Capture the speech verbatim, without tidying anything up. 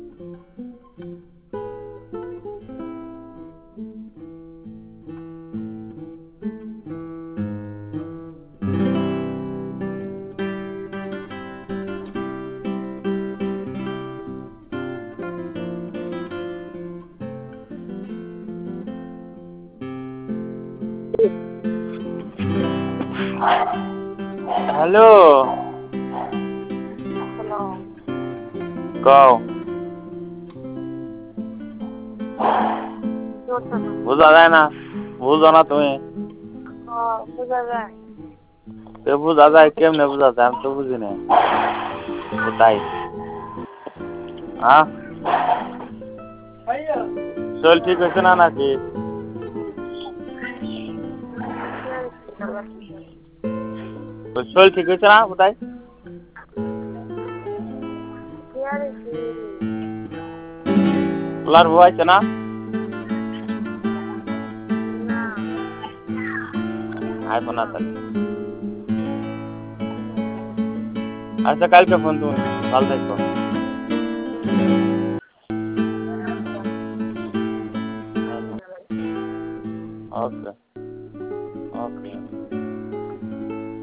Hello. Hello. কও। বুঝছো না? বুঝা যায় না, বুঝো না তুমি। ও বুঝা যায়। তো বুঝা যায় কেমনে বুঝা যায় আমি তো বুঝি না। কোথায়? হ্যাঁ শরীর ঠিক হয়েছে না নাকি? শরীর ঠিক হয়েছে না কোথায়? তোলার বউ আছে না? আইবো না তাহলে। আচ্ছা কালকে ফোন তুমি ভালো থাকো। ওকে ওকে।